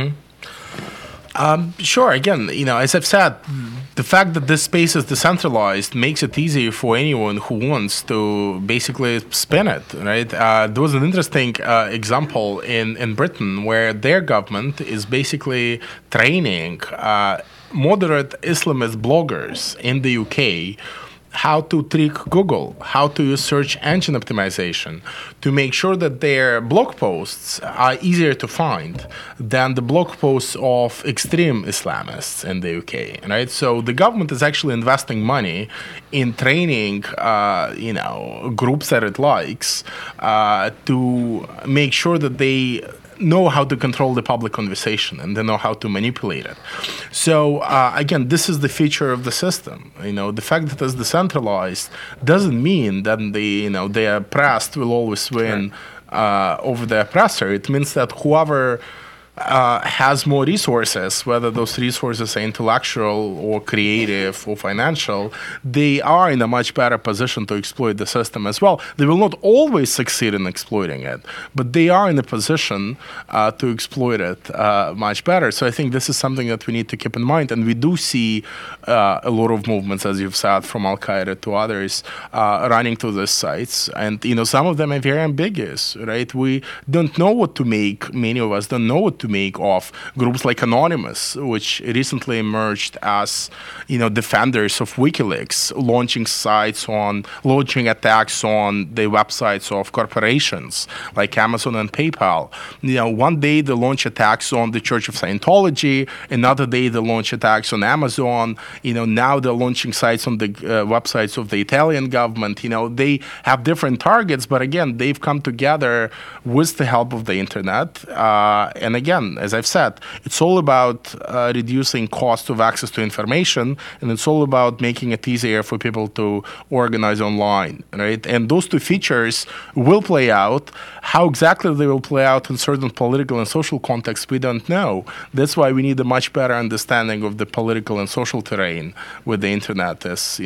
Sure. Again, as I've said, the fact that this space is decentralized makes it easier for anyone who wants to basically spin it, right? There was an interesting example in Britain where their government is basically training moderate Islamist bloggers in the UK how to trick Google, how to use search engine optimization to make sure that their blog posts are easier to find than the blog posts of extreme Islamists in the UK, right? So the government is actually investing money in training, groups that it likes to make sure that they know how to control the public conversation and they know how to manipulate it. So again, this is the feature of the system. The fact that it's decentralized doesn't mean that the oppressed will always win over the oppressor. It means that whoever has more resources, whether those resources are intellectual or creative or financial, they are in a much better position to exploit the system as well. They will not always succeed in exploiting it, but they are in a position to exploit it much better. So I think this is something that we need to keep in mind. And we do see a lot of movements, as you've said, from Al Qaeda to others running to these sites. And, some of them are very ambiguous, right? We don't know what to make. Many of us don't know what to make of groups like Anonymous, which recently emerged as, defenders of WikiLeaks, launching attacks on the websites of corporations like Amazon and PayPal. One day they launch attacks on the Church of Scientology, another day they launch attacks on Amazon. Now they're launching sites on the websites of the Italian government. They have different targets, but again, they've come together with the help of the internet. And again, again, as I've said, it's all about reducing cost of access to information, and it's all about making it easier for people to organize online, right? And those two features will play out. How exactly they will play out in certain political and social contexts, we don't know. That's why we need a much better understanding of the political and social terrain with the internet as,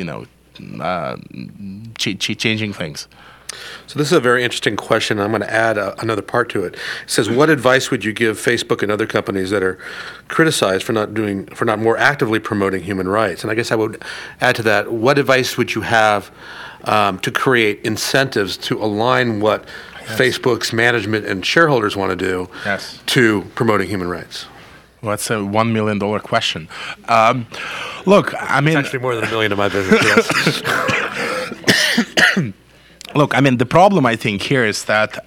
changing things. So this is a very interesting question. I'm going to add another part to it. It says, what advice would you give Facebook and other companies that are criticized for not more actively promoting human rights? And I guess I would add to that, what advice would you have to create incentives to align what Facebook's management and shareholders want to do to promoting human rights? Well, that's a $1 million question. Look, I mean... It's actually more than $1 million in my business, yes. Look, I mean, the problem, I think, here is that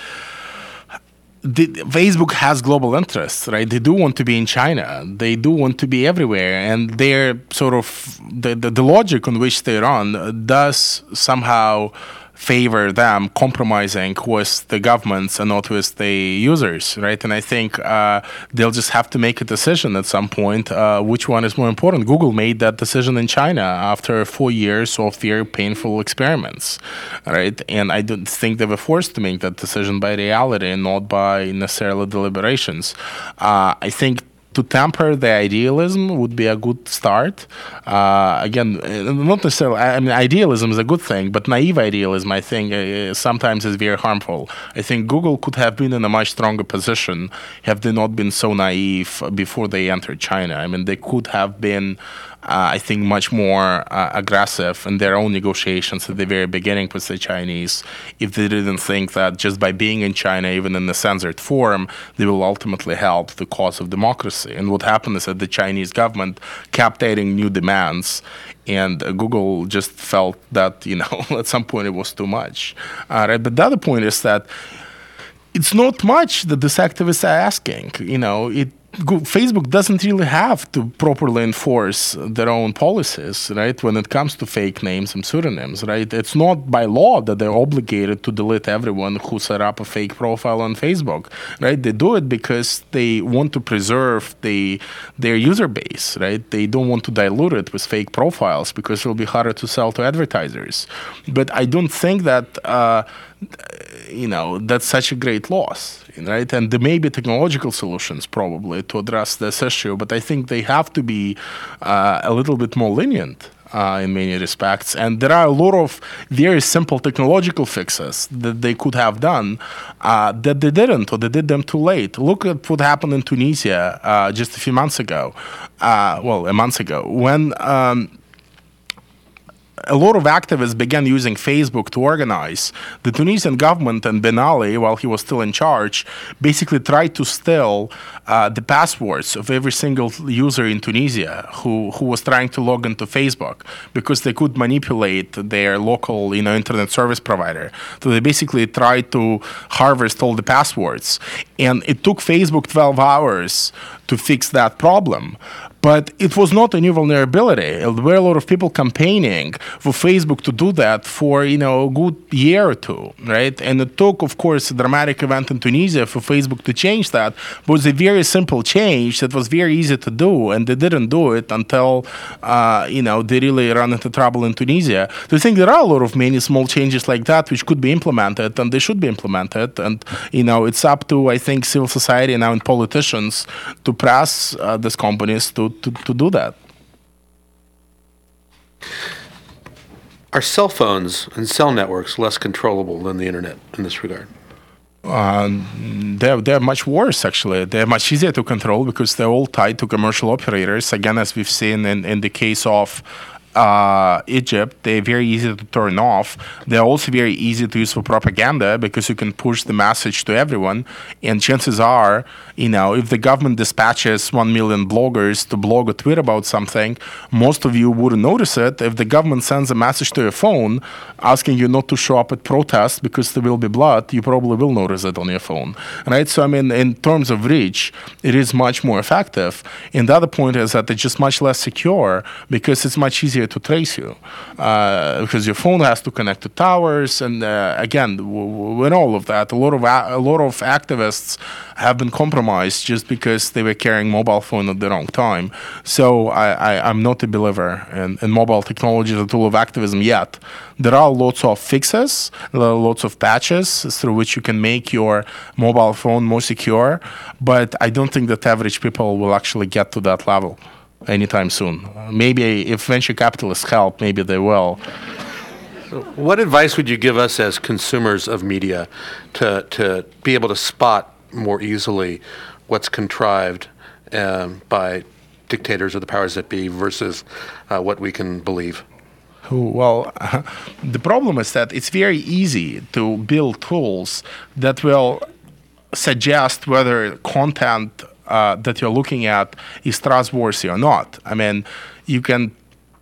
Facebook has global interests, right? They do want to be in China. They do want to be everywhere. And they're sort of, the logic on which they run does somehow favor them compromising with the governments and not with the users, right? And I think they'll just have to make a decision at some point which one is more important. Google made that decision in China after 4 years of very painful experiments, right? And I don't think they were forced to make that decision by reality and not by necessarily deliberations. I think to temper the idealism would be a good start. Again, not necessarily, I mean, idealism is a good thing, but naive idealism, I think, sometimes is very harmful. I think Google could have been in a much stronger position had they not been so naive before they entered China. I mean, they could have been, I think, much more aggressive in their own negotiations at the very beginning with the Chinese if they didn't think that just by being in China, even in a censored form, they will ultimately help the cause of democracy. And what happened is that the Chinese government kept adding new demands, and Google just felt that, at some point it was too much. Right? But the other point is that it's not much that these activists are asking. Facebook doesn't really have to properly enforce their own policies, right, when it comes to fake names and pseudonyms, right? It's not by law that they're obligated to delete everyone who set up a fake profile on Facebook, right? They do it because they want to preserve their user base, right? They don't want to dilute it with fake profiles because it'll be harder to sell to advertisers. But I don't think that that's such a great loss, right? And there may be technological solutions probably to address this issue, but I think they have to be a little bit more lenient in many respects. And there are a lot of very simple technological fixes that they could have done that they didn't, or they did them too late. Look at what happened in Tunisia just a few months ago, a month ago, when a lot of activists began using Facebook to organize. The Tunisian government and Ben Ali, while he was still in charge, basically tried to steal the passwords of every single user in Tunisia who was trying to log into Facebook because they could manipulate their local internet service provider. So they basically tried to harvest all the passwords. And it took Facebook 12 hours to fix that problem. But it was not a new vulnerability. There were a lot of people campaigning for Facebook to do that for, a good year or two, right? And it took, of course, a dramatic event in Tunisia for Facebook to change that. But it was a very simple change that was very easy to do, and they didn't do it until, they really ran into trouble in Tunisia. So I think there are a lot of many small changes like that which could be implemented, and they should be implemented. And, it's up to, I think, civil society now and politicians to press these companies to do that. Are cell phones and cell networks less controllable than the internet in this regard? They're much worse, actually. They're much easier to control because they're all tied to commercial operators. Again, as we've seen in the case of Egypt, they're very easy to turn off. They're also very easy to use for propaganda because you can push the message to everyone. And chances are, if the government dispatches 1 million bloggers to blog or tweet about something, most of you wouldn't notice it. If the government sends a message to your phone asking you not to show up at protests because there will be blood, you probably will notice it on your phone, right? So, in terms of reach, it is much more effective. And the other point is that it's just much less secure because it's much easier easier to trace you because your phone has to connect to towers, and again, with all of that, a lot of activists have been compromised just because they were carrying mobile phone at the wrong time. So I'm not a believer in mobile technology as a tool of activism yet. There are lots of fixes, lots of patches through which you can make your mobile phone more secure, but I don't think that average people will actually get to that level anytime soon. Maybe if venture capitalists help, maybe they will. What advice would you give us as consumers of media to be able to spot more easily what's contrived by dictators or the powers that be versus what we can believe? Well, the problem is that it's very easy to build tools that will suggest whether content that you're looking at is trustworthy or not. I mean, you can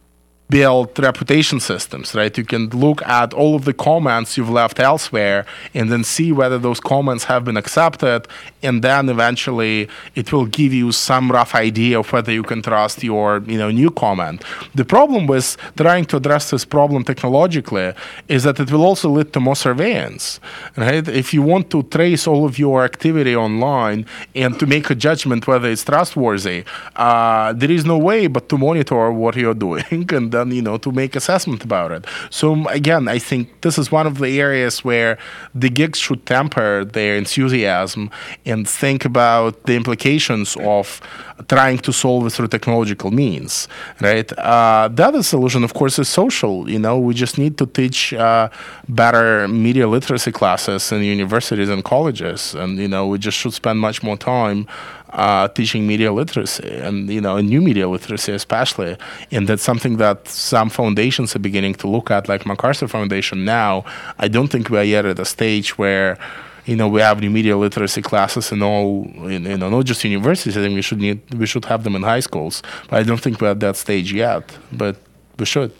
build reputation systems, right? You can look at all of the comments you've left elsewhere and then see whether those comments have been accepted, and then eventually it will give you some rough idea of whether you can trust your new comment. The problem with trying to address this problem technologically is that it will also lead to more surveillance, right? If you want to trace all of your activity online and to make a judgment whether it's trustworthy, there is no way but to monitor what you're doing and then, to make assessment about it. So again, I think this is one of the areas where the geeks should temper their enthusiasm and think about the implications of trying to solve it through technological means, right? The other solution, of course, is social. We just need to teach better media literacy classes in universities and colleges, and we just should spend much more time teaching media literacy and new media literacy especially, and that's something that some foundations are beginning to look at, like MacArthur Foundation now. I don't think we are yet at a stage where we have new media literacy classes in all, not just universities. I think we should have them in high schools. But I don't think we're at that stage yet, but we should.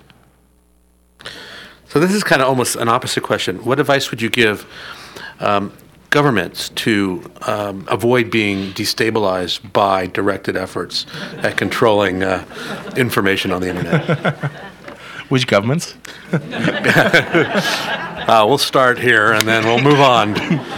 So this is kind of almost an opposite question. What advice would you give governments to avoid being destabilized by directed efforts at controlling information on the internet? Which governments? We'll start here and then we'll move on.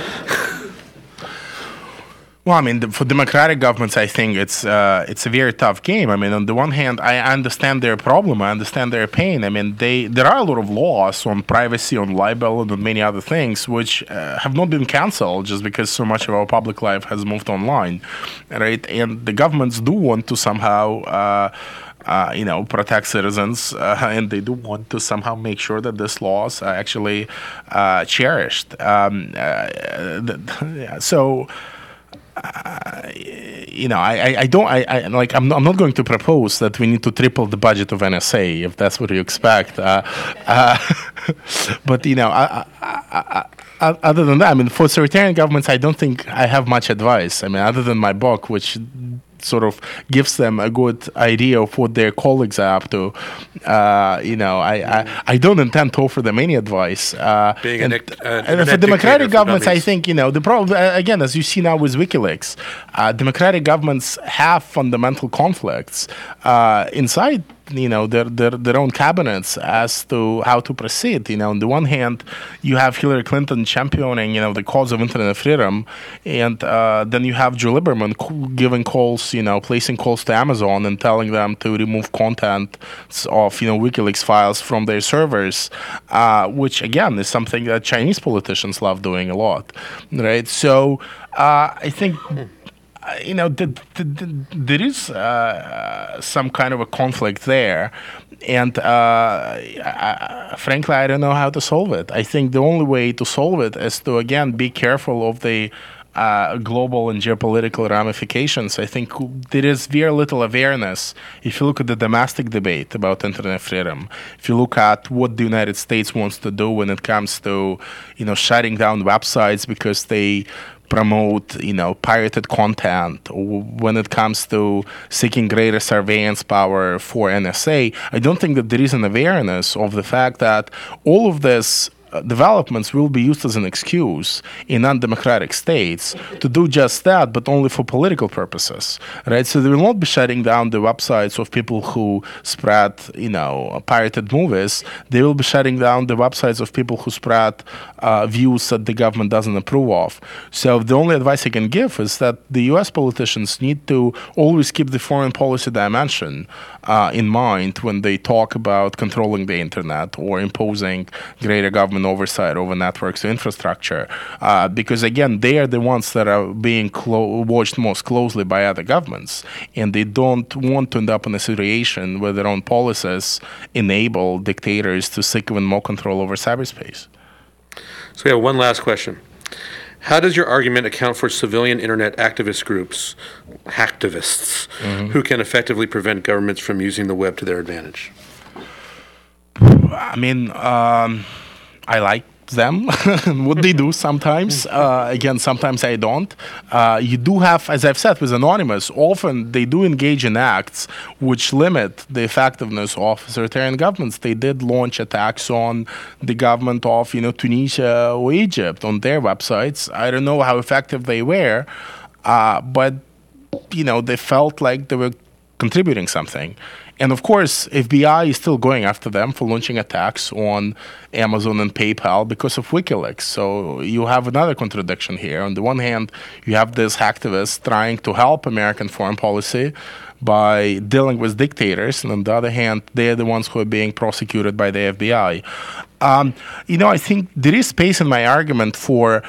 Well, I mean, for democratic governments, I think it's a very tough game. I mean, on the one hand, I understand their problem, I understand their pain. I mean, there are a lot of laws on privacy, on libel, and on many other things which have not been canceled just because so much of our public life has moved online, right? And the governments do want to somehow protect citizens, and they do want to somehow make sure that these laws are actually cherished. So. I'm not going to propose that we need to triple the budget of NSA if that's what you expect. But other than that, I mean, for authoritarian governments, I don't think I have much advice. I mean, other than my book, which sort of gives them a good idea of what their colleagues are up to. I don't intend to offer them any advice. And for democratic governments, I think, the problem, again, as you see now with WikiLeaks, democratic governments have fundamental conflicts inside their own cabinets as to how to proceed. On the one hand, you have Hillary Clinton championing, the cause of internet freedom, and then you have Joe Lieberman giving calls, placing calls to Amazon and telling them to remove content of, WikiLeaks files from their servers, which again is something that Chinese politicians love doing a lot, right? So I think. There is some kind of a conflict there, and frankly, I don't know how to solve it. I think the only way to solve it is to, again, be careful of the global and geopolitical ramifications. I think there is very little awareness. If you look at the domestic debate about internet freedom, if you look at what the United States wants to do when it comes to, shutting down websites because they promote, pirated content, or when it comes to seeking greater surveillance power for NSA, I don't think that there is an awareness of the fact that all of this developments will be used as an excuse in undemocratic states to do just that, but only for political purposes, right? So they will not be shutting down the websites of people who spread, pirated movies. They will be shutting down the websites of people who spread views that the government doesn't approve of. So the only advice I can give is that the U.S. politicians need to always keep the foreign policy dimension in mind when they talk about controlling the internet or imposing greater government oversight over networks and infrastructure, because again, they are the ones that are being watched most closely by other governments, and they don't want to end up in a situation where their own policies enable dictators to seek even more control over cyberspace. So we have one last question. How does your argument account for civilian internet activist groups, hacktivists, who can effectively prevent governments from using the web to their advantage? I mean, I like them, what they do sometimes. Again, sometimes I don't. You do have, as I've said, with Anonymous, often they do engage in acts which limit the effectiveness of authoritarian governments. They did launch attacks on the government of, Tunisia or Egypt on their websites. I don't know how effective they were, but, they felt like they were contributing something. And of course, FBI is still going after them for launching attacks on Amazon and PayPal because of WikiLeaks. So you have another contradiction here. On the one hand, you have these hacktivists trying to help American foreign policy by dealing with dictators, and on the other hand, they're the ones who are being prosecuted by the FBI. I think there is space in my argument for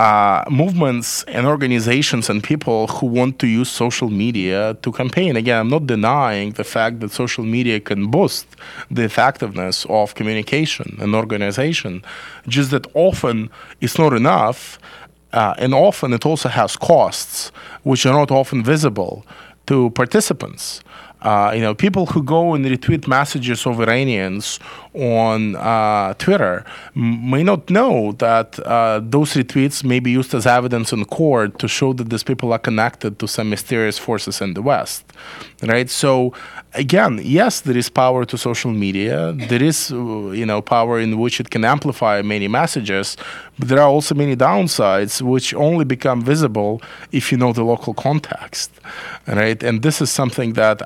movements and organizations and people who want to use social media to campaign. Again, I'm not denying the fact that social media can boost the effectiveness of communication and organization, just that often it's not enough, and often it also has costs which are not often visible to participants. People who go and retweet messages of Iranians on Twitter may not know that those retweets may be used as evidence in court to show that these people are connected to some mysterious forces in the West, right? So, again, yes, there is power to social media. There is, power in which it can amplify many messages, but there are also many downsides which only become visible if you know the local context, right? And this is something that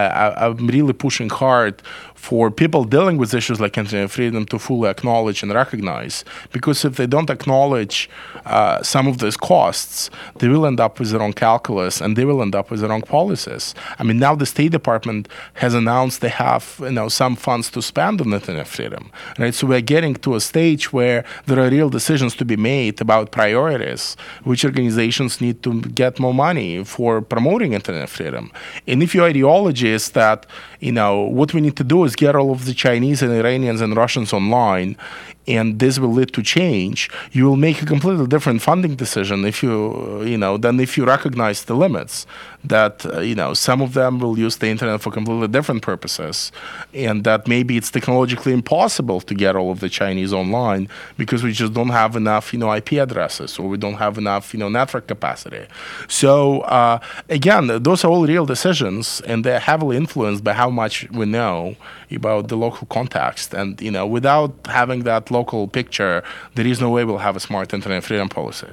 I'm really pushing hard for people dealing with issues like internet freedom to fully acknowledge and recognize. Because if they don't acknowledge some of these costs, they will end up with the wrong calculus and they will end up with the wrong policies. I mean, now the State Department has announced they have some funds to spend on internet freedom, right? So we're getting to a stage where there are real decisions to be made about priorities, which organizations need to get more money for promoting internet freedom. And if your ideology is that, what we need to do is get all of the Chinese and Iranians and Russians online, and this will lead to change, you will make a completely different funding decision if than if you recognize the limits, that, some of them will use the internet for completely different purposes, and that maybe it's technologically impossible to get all of the Chinese online because we just don't have enough, IP addresses, or we don't have enough, network capacity. So, again, those are all real decisions, and they're heavily influenced by how much we know about the local context. And, without having that local picture, there is no way we'll have a smart internet freedom policy.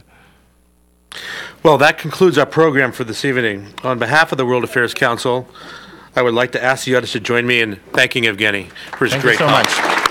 Well, that concludes our program for this evening. On behalf of the World Affairs Council, I would like to ask the audience to join me in thanking Evgeny for his great talk. Thank you so much.